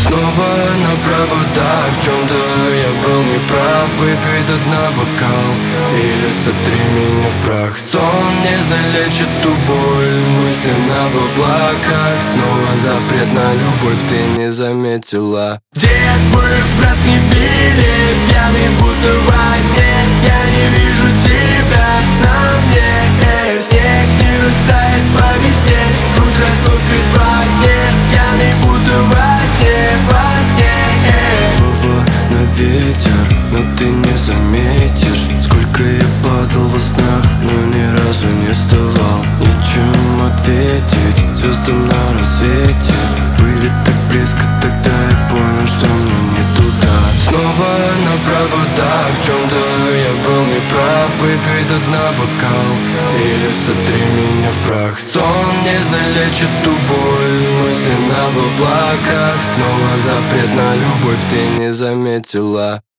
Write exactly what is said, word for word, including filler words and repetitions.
Снова на провода, в чем-то я был неправ. Выпей до дна бокал или сотри меня в прах. Сон не залечит ту боль, мысленно в облаках. Снова запрет на любовь, ты не заметила. Где твой брат, не били, пьяный будто во сне. Я не вижу тебя на мне, эй, снег не растает по весне. Тут растопит в огне, пьяный будто во сне, во сне, эй. Слова на ветер, но ты не заметишь, сколько я падал во снах, но ни разу не вставал. Нечем ответить звездам на рассвете. Были так близко, тогда я понял, что мне не туда. Снова на провода, в чем-то я был неправ. Выпей до дна бокал или сотри меня в прах. Сон не залечит ту боль, мысленно в облаках. Снова запрет на любовь, ты не заметила.